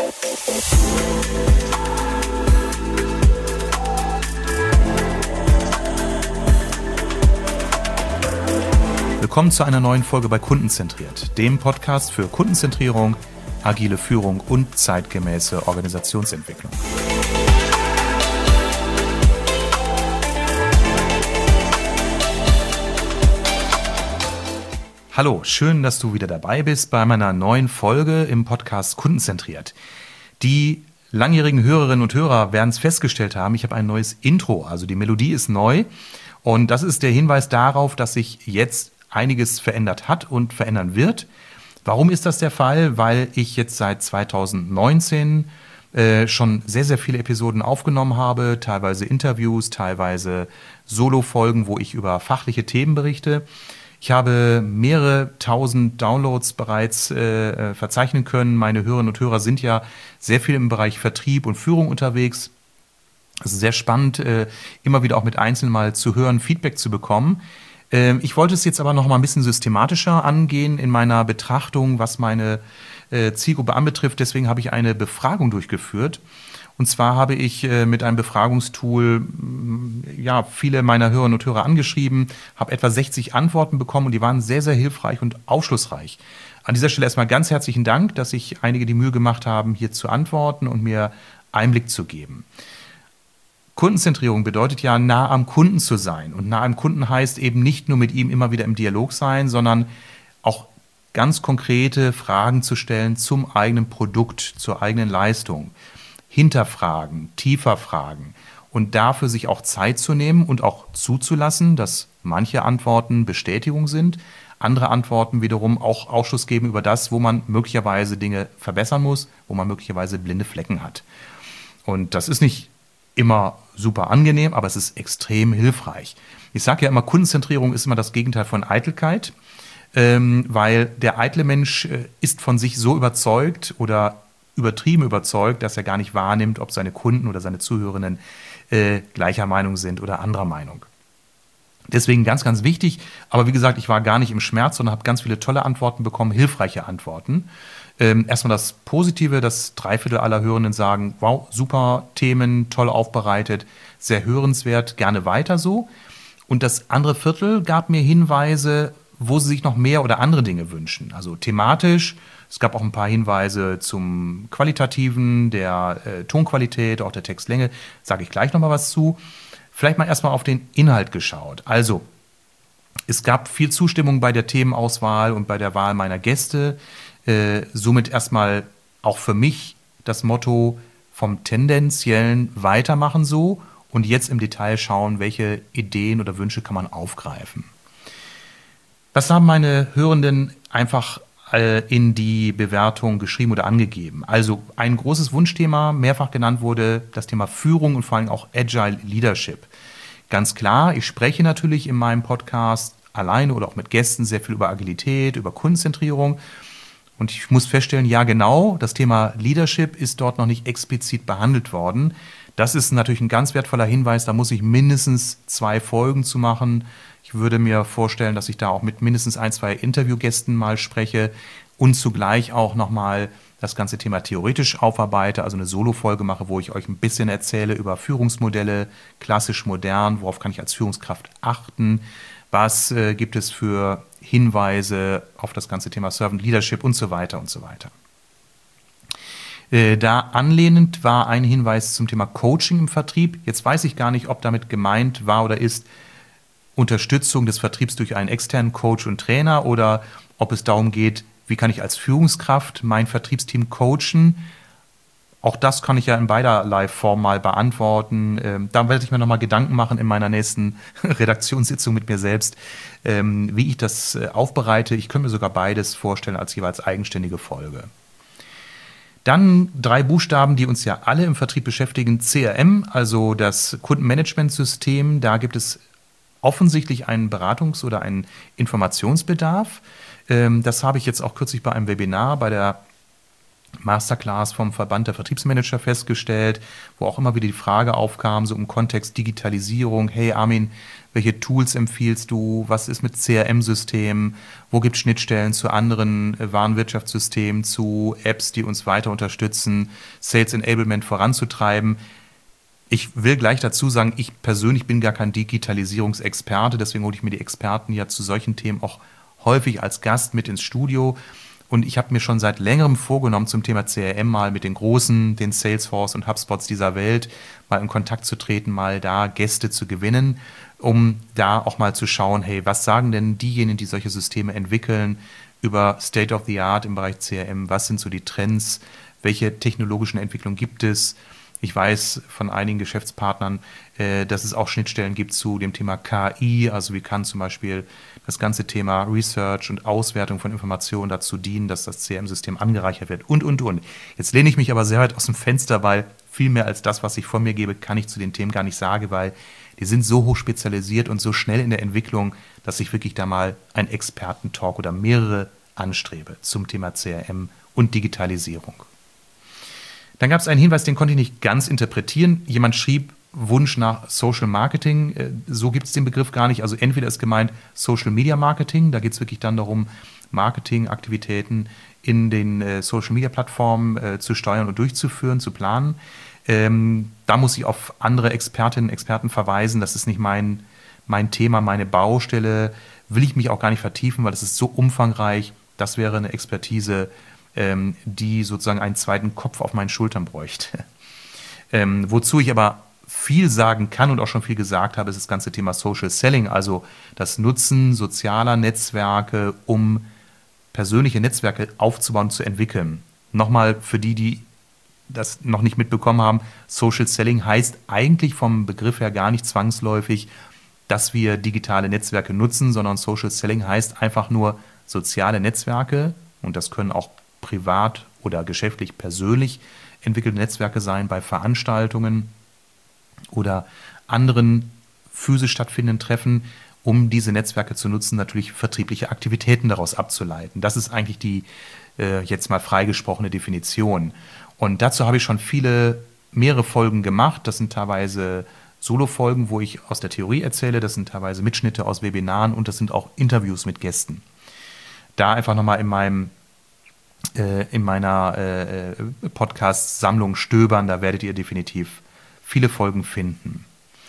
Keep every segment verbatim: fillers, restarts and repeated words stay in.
Willkommen zu einer neuen Folge bei Kundenzentriert, dem Podcast für Kundenzentrierung, agile Führung und zeitgemäße Organisationsentwicklung. Hallo, schön, dass du wieder dabei bist bei meiner neuen Folge im Podcast Kundenzentriert. Die langjährigen Hörerinnen und Hörer werden es festgestellt haben, ich habe ein neues Intro, also die Melodie ist neu und das ist der Hinweis darauf, dass sich jetzt einiges verändert hat und verändern wird. Warum ist das der Fall? Weil ich jetzt seit zweitausendneunzehn äh, schon sehr, sehr viele Episoden aufgenommen habe, teilweise Interviews, teilweise Solo-Folgen, wo ich über fachliche Themen berichte. Ich habe mehrere tausend Downloads bereits äh, verzeichnen können. Meine Hörerinnen und Hörer sind ja sehr viel im Bereich Vertrieb und Führung unterwegs. Es ist sehr spannend, äh, immer wieder auch mit Einzelnen mal zu hören, Feedback zu bekommen. Ähm, ich wollte es jetzt aber noch mal ein bisschen systematischer angehen in meiner Betrachtung, was meine äh, Zielgruppe anbetrifft. Deswegen habe ich eine Befragung durchgeführt. Und zwar habe ich äh, mit einem Befragungstool mh, ja, viele meiner Hörerinnen und Hörer angeschrieben, habe etwa sechzig Antworten bekommen und die waren sehr, sehr hilfreich und aufschlussreich. An dieser Stelle erstmal ganz herzlichen Dank, dass sich einige die Mühe gemacht haben, hier zu antworten und mir Einblick zu geben. Kundenzentrierung bedeutet ja, nah am Kunden zu sein. Und nah am Kunden heißt eben nicht nur mit ihm immer wieder im Dialog sein, sondern auch ganz konkrete Fragen zu stellen zum eigenen Produkt, zur eigenen Leistung. Hinterfragen, tiefer fragen und dafür sich auch Zeit zu nehmen und auch zuzulassen, dass manche Antworten Bestätigung sind, andere Antworten wiederum auch Aufschluss geben über das, wo man möglicherweise Dinge verbessern muss, wo man möglicherweise blinde Flecken hat. Und das ist nicht immer super angenehm, aber es ist extrem hilfreich. Ich sage ja immer, Kundenzentrierung ist immer das Gegenteil von Eitelkeit, ähm, weil der eitle Mensch äh, ist von sich so überzeugt oder übertrieben überzeugt, dass er gar nicht wahrnimmt, ob seine Kunden oder seine Zuhörenden äh, gleicher Meinung sind oder anderer Meinung. Deswegen ganz, ganz wichtig, aber wie gesagt, ich war gar nicht im Schmerz, sondern habe ganz viele tolle Antworten bekommen, hilfreiche Antworten. Ähm, erstmal das Positive, dass drei Viertel aller Hörenden sagen, wow, super Themen, toll aufbereitet, sehr hörenswert, gerne weiter so. Und das andere Viertel gab mir Hinweise, wo sie sich noch mehr oder andere Dinge wünschen. Also thematisch, es gab auch ein paar Hinweise zum Qualitativen, der äh, Tonqualität, auch der Textlänge, sage ich gleich nochmal was zu. Vielleicht mal erstmal auf den Inhalt geschaut. Also, es gab viel Zustimmung bei der Themenauswahl und bei der Wahl meiner Gäste. Äh, somit erstmal auch für mich das Motto vom tendenziellen Weitermachen so und jetzt im Detail schauen, welche Ideen oder Wünsche kann man aufgreifen. Das haben meine Hörenden einfach äh, in die Bewertung geschrieben oder angegeben. Also ein großes Wunschthema, mehrfach genannt wurde, das Thema Führung und vor allem auch Agile Leadership. Ganz klar, ich spreche natürlich in meinem Podcast alleine oder auch mit Gästen sehr viel über Agilität, über Kundenzentrierung. Und ich muss feststellen, ja genau, das Thema Leadership ist dort noch nicht explizit behandelt worden. Das ist natürlich ein ganz wertvoller Hinweis, da muss ich mindestens zwei Folgen zu machen. Ich würde mir vorstellen, dass ich da auch mit mindestens ein, zwei Interviewgästen mal spreche und zugleich auch nochmal das ganze Thema theoretisch aufarbeite, also eine Solo-Folge mache, wo ich euch ein bisschen erzähle über Führungsmodelle, klassisch modern, worauf kann ich als Führungskraft achten, was äh, gibt es für Hinweise auf das ganze Thema Servant Leadership und so weiter und so weiter. Äh, da anlehnend war ein Hinweis zum Thema Coaching im Vertrieb. Jetzt weiß ich gar nicht, ob damit gemeint war oder ist Unterstützung des Vertriebs durch einen externen Coach und Trainer oder ob es darum geht, wie kann ich als Führungskraft mein Vertriebsteam coachen. Auch das kann ich ja in beiderlei Form mal beantworten. Ähm, da werde ich mir nochmal Gedanken machen in meiner nächsten Redaktionssitzung mit mir selbst, ähm, wie ich das äh, aufbereite. Ich könnte mir sogar beides vorstellen als jeweils eigenständige Folge. Dann drei Buchstaben, die uns ja alle im Vertrieb beschäftigen. C R M, also das Kundenmanagementsystem. Da gibt es offensichtlich einen Beratungs- oder einen Informationsbedarf. Ähm, das habe ich jetzt auch kürzlich bei einem Webinar bei der Masterclass vom Verband der Vertriebsmanager festgestellt, wo auch immer wieder die Frage aufkam, so im Kontext Digitalisierung: Hey Armin, welche Tools empfiehlst du? Was ist mit C R M-Systemen? Wo gibt es Schnittstellen zu anderen äh, Warenwirtschaftssystemen, zu Apps, die uns weiter unterstützen, Sales Enablement voranzutreiben? Ich will gleich dazu sagen, ich persönlich bin gar kein Digitalisierungsexperte, deswegen hole ich mir die Experten ja zu solchen Themen auch häufig als Gast mit ins Studio. Und ich habe mir schon seit längerem vorgenommen, zum Thema C R M mal mit den Großen, den Salesforce und HubSpots dieser Welt mal in Kontakt zu treten, mal da Gäste zu gewinnen, um da auch mal zu schauen, hey, was sagen denn diejenigen, die solche Systeme entwickeln, über State of the Art im Bereich C R M? Was sind so die Trends? Welche technologischen Entwicklungen gibt es? Ich weiß von einigen Geschäftspartnern, äh, dass es auch Schnittstellen gibt zu dem Thema K I. Also wie kann zum Beispiel das ganze Thema Research und Auswertung von Informationen dazu dienen, dass das C R M-System angereichert wird und, und, und. Jetzt lehne ich mich aber sehr weit aus dem Fenster, weil viel mehr als das, was ich von mir gebe, kann ich zu den Themen gar nicht sagen, weil die sind so hoch spezialisiert und so schnell in der Entwicklung, dass ich wirklich da mal einen Experten-Talk oder mehrere anstrebe zum Thema C R M und Digitalisierung. Dann gab es einen Hinweis, den konnte ich nicht ganz interpretieren. Jemand schrieb Wunsch nach Social Marketing. So gibt es den Begriff gar nicht. Also entweder ist gemeint Social Media Marketing. Da geht es wirklich dann darum, Marketingaktivitäten in den Social Media Plattformen zu steuern und durchzuführen, zu planen. Ähm, da muss ich auf andere Expertinnen und Experten verweisen. Das ist nicht mein, mein Thema, meine Baustelle. Will ich mich auch gar nicht vertiefen, weil es ist so umfangreich. Das wäre eine Expertise, die sozusagen einen zweiten Kopf auf meinen Schultern bräuchte. Ähm, wozu ich aber viel sagen kann und auch schon viel gesagt habe, ist das ganze Thema Social Selling, also das Nutzen sozialer Netzwerke, um persönliche Netzwerke aufzubauen, zu entwickeln. Nochmal für die, die das noch nicht mitbekommen haben, Social Selling heißt eigentlich vom Begriff her gar nicht zwangsläufig, dass wir digitale Netzwerke nutzen, sondern Social Selling heißt einfach nur soziale Netzwerke, und das können auch privat oder geschäftlich, persönlich entwickelte Netzwerke sein bei Veranstaltungen oder anderen physisch stattfindenden Treffen, um diese Netzwerke zu nutzen, natürlich vertriebliche Aktivitäten daraus abzuleiten. Das ist eigentlich die äh, jetzt mal freigesprochene Definition. Und dazu habe ich schon viele, mehrere Folgen gemacht. Das sind teilweise Solo-Folgen, wo ich aus der Theorie erzähle. Das sind teilweise Mitschnitte aus Webinaren und das sind auch Interviews mit Gästen. Da einfach nochmal in meinem in meiner äh, Podcast-Sammlung stöbern, da werdet ihr definitiv viele Folgen finden.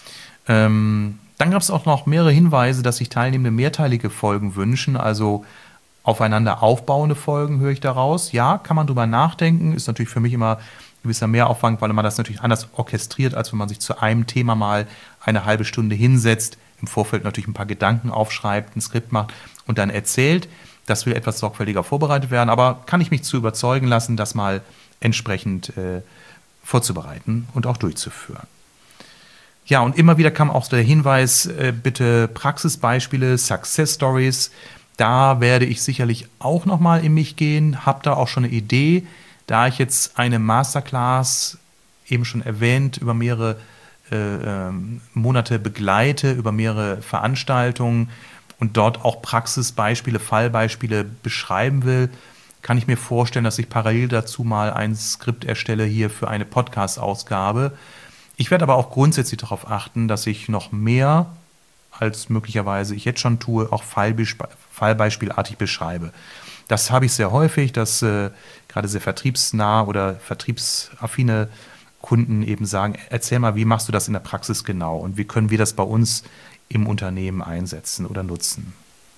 Ähm, dann gab es auch noch mehrere Hinweise, dass sich Teilnehmende mehrteilige Folgen wünschen, also aufeinander aufbauende Folgen, höre ich daraus. Ja, kann man drüber nachdenken, ist natürlich für mich immer ein gewisser Mehraufwand, weil man das natürlich anders orchestriert, als wenn man sich zu einem Thema mal eine halbe Stunde hinsetzt, im Vorfeld natürlich ein paar Gedanken aufschreibt, ein Skript macht und dann erzählt. Das will etwas sorgfältiger vorbereitet werden, aber kann ich mich zu überzeugen lassen, das mal entsprechend äh, vorzubereiten und auch durchzuführen. Ja, und immer wieder kam auch der Hinweis, äh, bitte Praxisbeispiele, Success Stories. Da werde ich sicherlich auch nochmal in mich gehen, habe da auch schon eine Idee, da ich jetzt eine Masterclass, eben schon erwähnt, über mehrere äh, äh, Monate begleite, über mehrere Veranstaltungen, und dort auch Praxisbeispiele, Fallbeispiele beschreiben will, kann ich mir vorstellen, dass ich parallel dazu mal ein Skript erstelle hier für eine Podcast-Ausgabe. Ich werde aber auch grundsätzlich darauf achten, dass ich noch mehr, als möglicherweise ich jetzt schon tue, auch Fallbespe- fallbeispielartig beschreibe. Das habe ich sehr häufig, dass äh, gerade sehr vertriebsnah oder vertriebsaffine Kunden eben sagen, erzähl mal, wie machst du das in der Praxis genau und wie können wir das bei uns im Unternehmen einsetzen oder nutzen.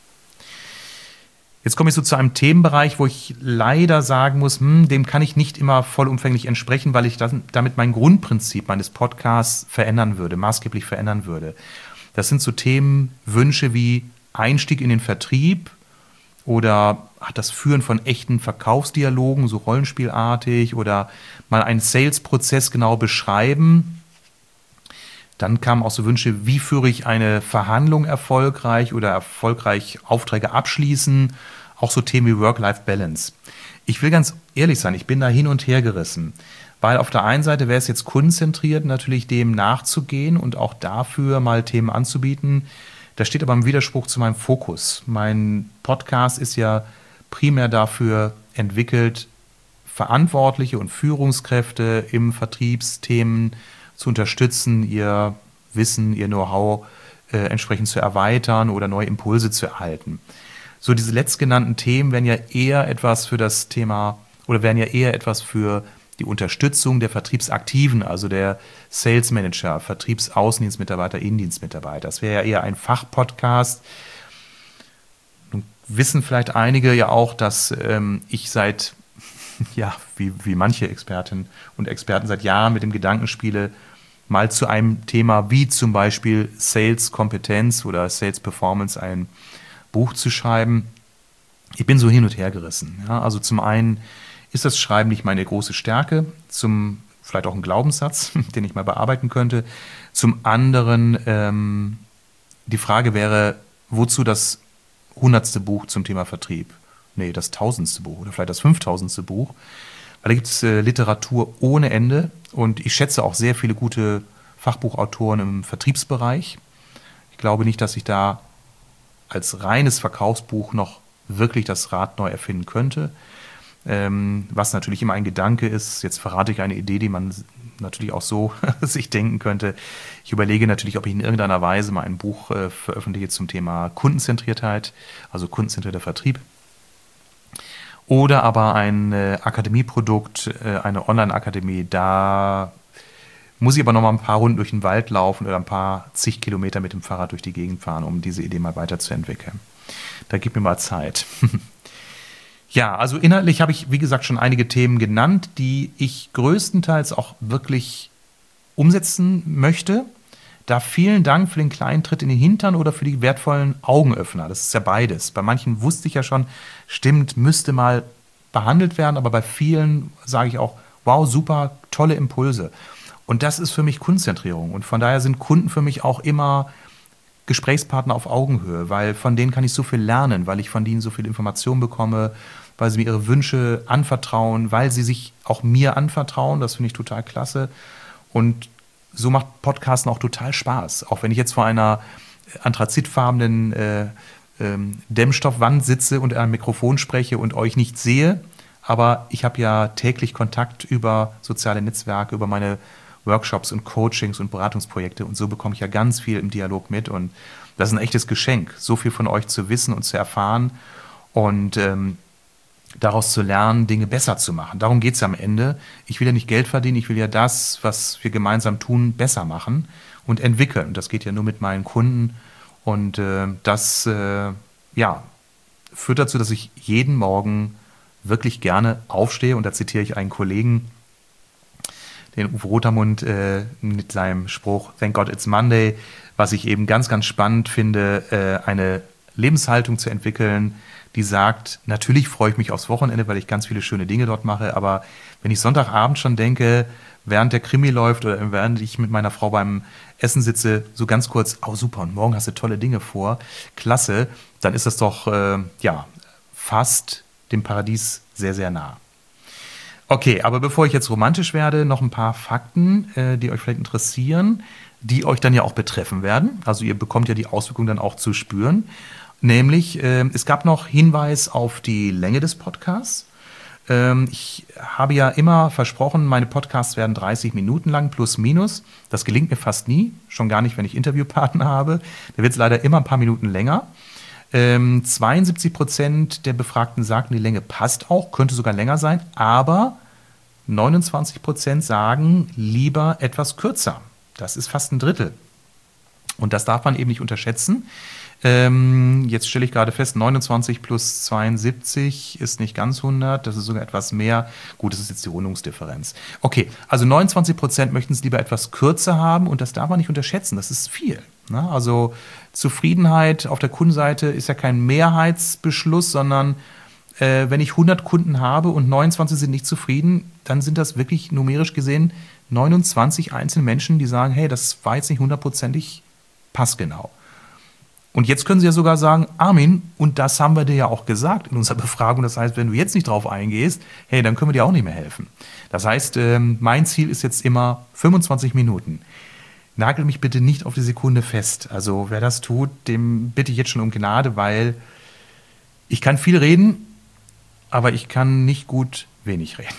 Jetzt komme ich so zu einem Themenbereich, wo ich leider sagen muss, hm, dem kann ich nicht immer vollumfänglich entsprechen, weil ich das, damit mein Grundprinzip meines Podcasts verändern würde, maßgeblich verändern würde. Das sind so Themenwünsche wie Einstieg in den Vertrieb oder ach, das Führen von echten Verkaufsdialogen, so rollenspielartig, oder mal einen Sales-Prozess genau beschreiben. Dann kamen auch so Wünsche, wie führe ich eine Verhandlung erfolgreich oder erfolgreich Aufträge abschließen. Auch so Themen wie Work-Life-Balance. Ich will ganz ehrlich sein, ich bin da hin und her gerissen. Weil auf der einen Seite wäre es jetzt kundenzentriert, natürlich dem nachzugehen und auch dafür mal Themen anzubieten. Das steht aber im Widerspruch zu meinem Fokus. Mein Podcast ist ja primär dafür entwickelt, Verantwortliche und Führungskräfte im Vertriebsthemen zu unterstützen, ihr Wissen, ihr Know-how äh, entsprechend zu erweitern oder neue Impulse zu erhalten. So diese letztgenannten Themen wären ja eher etwas für das Thema oder wären ja eher etwas für die Unterstützung der Vertriebsaktiven, also der Sales Manager, Vertriebsaußendienstmitarbeiter, Innendienstmitarbeiter. Das wäre ja eher ein Fachpodcast. Nun wissen vielleicht einige ja auch, dass ähm, ich seit, ja, wie, wie manche Expertinnen und Experten seit Jahren mit dem Gedanken spiele, mal zu einem Thema wie zum Beispiel Sales-Kompetenz oder Sales-Performance ein Buch zu schreiben. Ich bin so hin und her gerissen. Ja? Also zum einen ist das Schreiben nicht meine große Stärke, zum vielleicht auch ein Glaubenssatz, den ich mal bearbeiten könnte. Zum anderen ähm, die Frage wäre, wozu das hundertste Buch zum Thema Vertrieb? Nee, das tausendste Buch oder vielleicht das fünftausendste Buch. Weil da gibt es äh, Literatur ohne Ende und ich schätze auch sehr viele gute Fachbuchautoren im Vertriebsbereich. Ich glaube nicht, dass ich da als reines Verkaufsbuch noch wirklich das Rad neu erfinden könnte. Ähm, was natürlich immer ein Gedanke ist, jetzt verrate ich eine Idee, die man natürlich auch so sich denken könnte. Ich überlege natürlich, ob ich in irgendeiner Weise mal ein Buch äh, veröffentliche zum Thema Kundenzentriertheit, also kundenzentrierter Vertrieb. Oder aber ein äh, Akademieprodukt, äh, eine Online-Akademie, da muss ich aber noch mal ein paar Runden durch den Wald laufen oder ein paar zig Kilometer mit dem Fahrrad durch die Gegend fahren, um diese Idee mal weiterzuentwickeln. Da gib mir mal Zeit. Ja, also inhaltlich habe ich, wie gesagt, schon einige Themen genannt, die ich größtenteils auch wirklich umsetzen möchte. Da vielen Dank für den kleinen Tritt in den Hintern oder für die wertvollen Augenöffner. Das ist ja beides. Bei manchen wusste ich ja schon, stimmt, müsste mal behandelt werden, aber bei vielen sage ich auch, wow, super, tolle Impulse. Und das ist für mich Kundenzentrierung. Und von daher sind Kunden für mich auch immer Gesprächspartner auf Augenhöhe, weil von denen kann ich so viel lernen, weil ich von denen so viel Information bekomme, weil sie mir ihre Wünsche anvertrauen, weil sie sich auch mir anvertrauen. Das finde ich total klasse. Und so macht Podcasten auch total Spaß. Auch wenn ich jetzt vor einer anthrazitfarbenen äh, ähm, Dämmstoffwand sitze und ein Mikrofon spreche und euch nicht sehe. Aber ich habe ja täglich Kontakt über soziale Netzwerke, über meine Workshops und Coachings und Beratungsprojekte. Und so bekomme ich ja ganz viel im Dialog mit. Und das ist ein echtes Geschenk, so viel von euch zu wissen und zu erfahren und ähm, daraus zu lernen, Dinge besser zu machen. Darum geht es ja am Ende. Ich will ja nicht Geld verdienen, ich will ja das, was wir gemeinsam tun, besser machen und entwickeln. Und das geht ja nur mit meinen Kunden. Und äh, das äh, ja, führt dazu, dass ich jeden Morgen wirklich gerne aufstehe. Und da zitiere ich einen Kollegen, den Uwe Rotermund, äh, mit seinem Spruch Thank God it's Monday, was ich eben ganz, ganz spannend finde, äh, eine Lebenshaltung zu entwickeln, die sagt, natürlich freue ich mich aufs Wochenende, weil ich ganz viele schöne Dinge dort mache, aber wenn ich Sonntagabend schon denke, während der Krimi läuft oder während ich mit meiner Frau beim Essen sitze, so ganz kurz, oh super, und morgen hast du tolle Dinge vor, klasse, dann ist das doch, äh, ja, fast dem Paradies sehr, sehr nah. Okay, aber bevor ich jetzt romantisch werde, noch ein paar Fakten, äh, die euch vielleicht interessieren, die euch dann ja auch betreffen werden. Also ihr bekommt ja die Auswirkungen dann auch zu spüren. Nämlich, äh, es gab noch Hinweis auf die Länge des Podcasts. Ähm, ich habe ja immer versprochen, meine Podcasts werden dreißig Minuten lang, plus minus. Das gelingt mir fast nie, schon gar nicht, wenn ich Interviewpartner habe. Da wird es leider immer ein paar Minuten länger. Ähm, zweiundsiebzig Prozent der Befragten sagten, die Länge passt auch, könnte sogar länger sein, aber neunundzwanzig Prozent sagen, lieber etwas kürzer. Das ist fast ein Drittel. Und das darf man eben nicht unterschätzen. Ähm, jetzt stelle ich gerade fest, neunundzwanzig plus zweiundsiebzig ist nicht ganz hundert, das ist sogar etwas mehr. Gut, das ist jetzt die Rundungsdifferenz. Okay, also neunundzwanzig Prozent möchten es lieber etwas kürzer haben und das darf man nicht unterschätzen, das ist viel. Ne? Also Zufriedenheit auf der Kundenseite ist ja kein Mehrheitsbeschluss, sondern äh, wenn ich hundert Kunden habe und neunundzwanzig sind nicht zufrieden, dann sind das wirklich numerisch gesehen neunundzwanzig einzelne Menschen, die sagen, hey, das war jetzt nicht hundertprozentig passgenau. Und jetzt können Sie ja sogar sagen, Armin, und das haben wir dir ja auch gesagt in unserer Befragung. Das heißt, wenn du jetzt nicht drauf eingehst, hey, dann können wir dir auch nicht mehr helfen. Das heißt, mein Ziel ist jetzt immer fünfundzwanzig Minuten. Nagel mich bitte nicht auf die Sekunde fest. Also wer das tut, dem bitte ich jetzt schon um Gnade, weil ich kann viel reden, aber ich kann nicht gut wenig reden.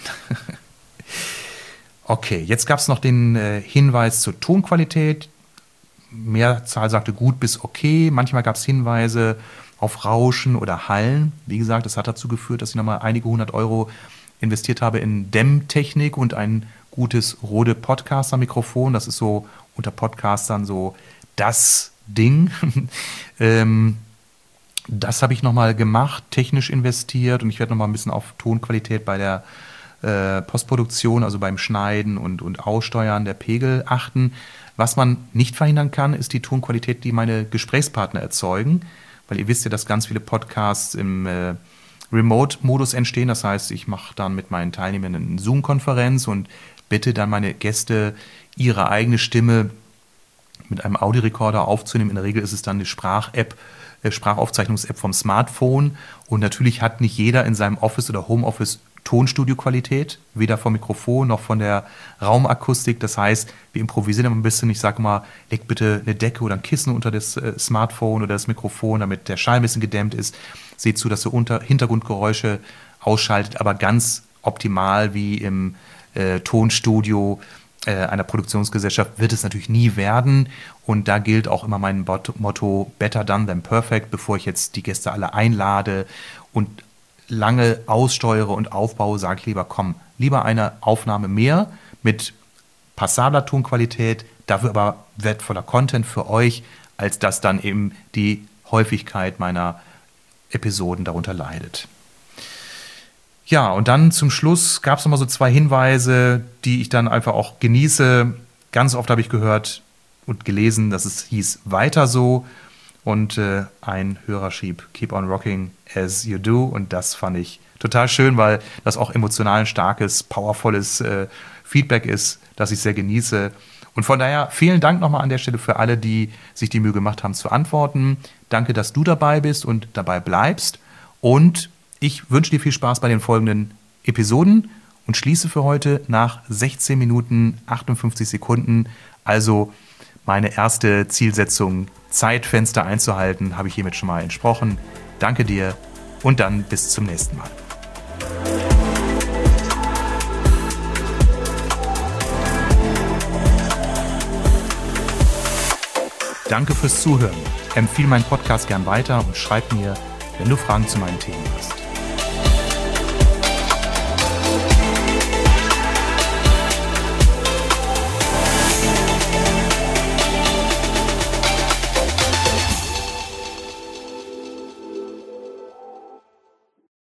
Okay, jetzt gab es noch den äh, Hinweis zur Tonqualität. Mehrzahl sagte gut bis okay. Manchmal gab es Hinweise auf Rauschen oder Hallen. Wie gesagt, das hat dazu geführt, dass ich nochmal einige hundert Euro investiert habe in Dämmtechnik und ein gutes Rode Podcaster-Mikrofon. Das ist so unter Podcastern so das Ding. ähm, das habe ich nochmal gemacht, technisch investiert, und ich werde nochmal ein bisschen auf Tonqualität bei der äh, Postproduktion, also beim Schneiden und, und Aussteuern der Pegel achten. Was man nicht verhindern kann, ist die Tonqualität, die meine Gesprächspartner erzeugen, weil ihr wisst ja, dass ganz viele Podcasts im äh, Remote-Modus entstehen. Das heißt, ich mache dann mit meinen Teilnehmern eine Zoom-Konferenz und bitte dann meine Gäste, ihre eigene Stimme mit einem Audiorekorder aufzunehmen. In der Regel ist es dann eine Sprach-App, äh, Sprachaufzeichnungs-App vom Smartphone. Und natürlich hat nicht jeder in seinem Office oder Homeoffice Tonstudio-Qualität, weder vom Mikrofon noch von der Raumakustik. Das heißt, wir improvisieren immer ein bisschen. Ich sage mal, leg bitte eine Decke oder ein Kissen unter das äh, Smartphone oder das Mikrofon, damit der Schall ein bisschen gedämmt ist. Seht zu, dass ihr unter Hintergrundgeräusche ausschaltet, aber ganz optimal wie im äh, Tonstudio äh, einer Produktionsgesellschaft wird es natürlich nie werden. Und da gilt auch immer mein Motto, better done than perfect, bevor ich jetzt die Gäste alle einlade und lange aussteuere und aufbaue, sage ich lieber, komm, lieber eine Aufnahme mehr mit passabler Tonqualität, dafür aber wertvoller Content für euch, als dass dann eben die Häufigkeit meiner Episoden darunter leidet. Ja, und dann zum Schluss gab es nochmal so zwei Hinweise, die ich dann einfach auch genieße. Ganz oft habe ich gehört und gelesen, dass es hieß, weiter so. Und äh, ein Hörer schrieb, keep on rocking as you do. Und das fand ich total schön, weil das auch emotional ein starkes, powervolles äh, Feedback ist, das ich sehr genieße. Und von daher vielen Dank nochmal an der Stelle für alle, die sich die Mühe gemacht haben zu antworten. Danke, dass du dabei bist und dabei bleibst. Und ich wünsche dir viel Spaß bei den folgenden Episoden und schließe für heute nach sechzehn Minuten achtundfünfzig Sekunden, also meine erste Zielsetzung, Zeitfenster einzuhalten, habe ich hiermit schon mal entsprochen. Danke dir und dann bis zum nächsten Mal. Danke fürs Zuhören. Empfehle meinen Podcast gern weiter und schreib mir, wenn du Fragen zu meinen Themen hast.